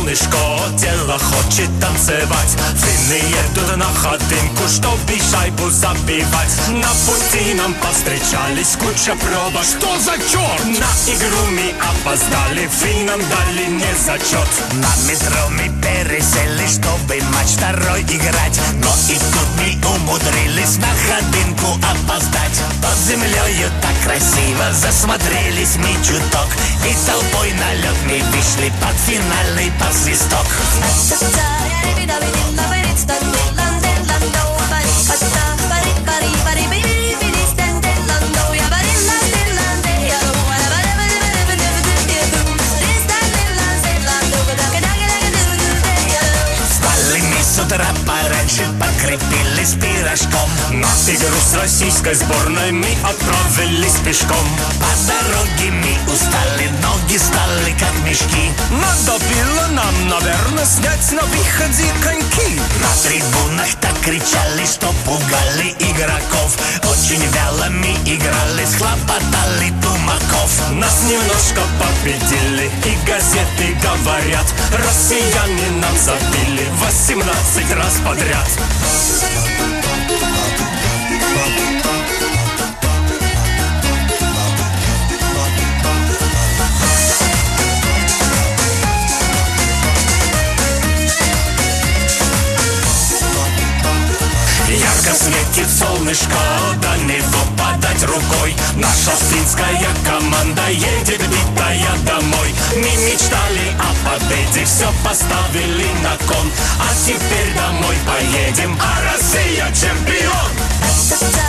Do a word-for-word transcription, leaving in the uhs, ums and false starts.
солнышко, тело хочет танцевать. Финны едут на ходынку, чтобы шайбу забивать. На пути нам повстречались куча пробок. Что за черт? На игру мы опоздали, финнам дали не зачет. На метро мы пересели, чтобы матч второй играть. Но и тут мы умудрились на ходынку опоздать. Под землею так красиво засмотрелись мы чуток. И толпой на лед мы вышли под финальный посвисток. С утра пораньше покрепились пирожком. На игру с российской сборной мы отправились пешком. По дороге мы устали, ноги стали как мешки. Надо было нам, наверное, снять на выходе коньки. На трибунах так кричали, что пугали игроков. Очень вяло мы играли, схлопотали тумаков. Нас немножко победили, и газеты говорят: россияне нам забили восемнадцать раз подряд. Ярко светит солнышко, до него подать рукой. Наша финская команда едет битая домой. Мы мечтали о победе, все поставили на кон. А теперь домой поедем, а Россия чемпион.